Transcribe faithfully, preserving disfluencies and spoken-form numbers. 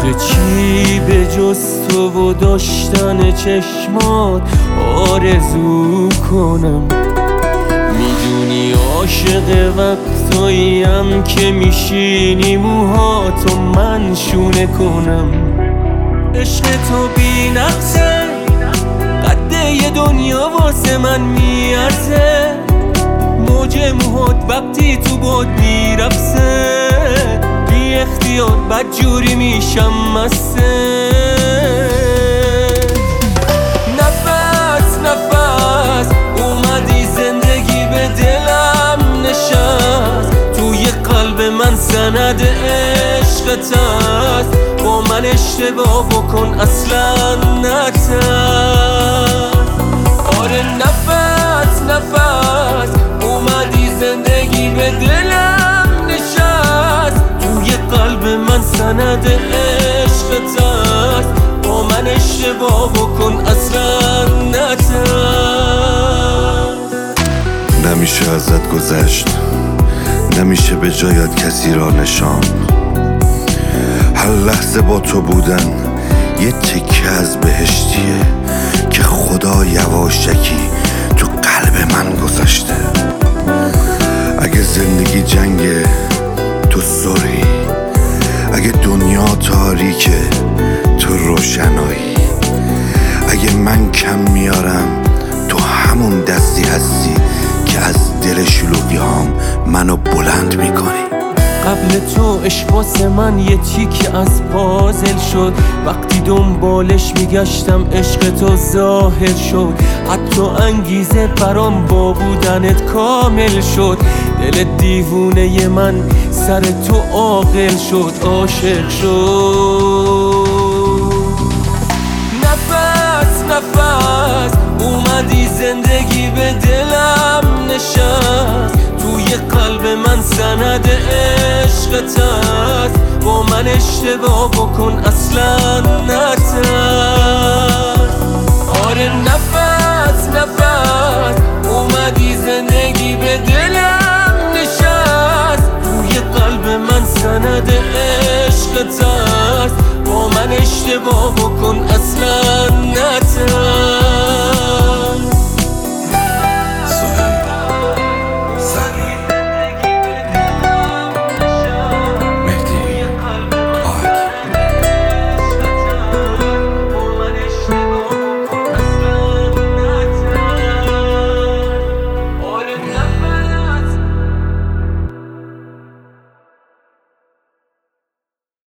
آخه چی به جز تو و داشتن چشمات آرزو کنم؟ میدونی عاشق وقتاییم که میشینی موهاتو من شونه کنم. عشق تو بی نقصه، قده یه دنیا واسه من میارزه. موج موهات وقتی تو باد میرفسه، بی اختیار بدجوری میشم مسته. نفس نفس اومدی زندگی به دلم نشست، توی قلب من سند عشقت هست. با من اشتباه بکن اصلا نترس. آره نفس نفس اومدی زندگی به دلم نشست، توی قلب من سند عشقت هست. با من اشتباه بکن اصلا نترس. نمیشه ازت گذشت، نمیشه به جایت کسی را نشان. هر لحظه با تو بودن یه تکه از بهشتیه که خدا یواشکی تو قلب من گذاشته. اگه زندگی جنگه تو سری، اگه دنیا تاریکه تو روشنایی، اگه من کم میارم تو همون دستی هستی که از دل شلوغیام منو بلند میکنی. قبل تو عشق واسه من یه تیک از پازل شد، وقتی دنبالش میگشتم عشق تو ظاهر شد. حتی انگیزه برام با بودنت کامل شد. دل دیوونه من سر تو عاقل شد، عاشق شد. نفس نفس اومدی زندگی به دلم نشست، توی قلب من سند عشقت هست. با من اشتباه بکن اصلا نترس. آره نفس نفس اومدی زندگی به دلم نشست، توی قلب من سند عشقت هست. با من اشتباه بکن اصلا نترس.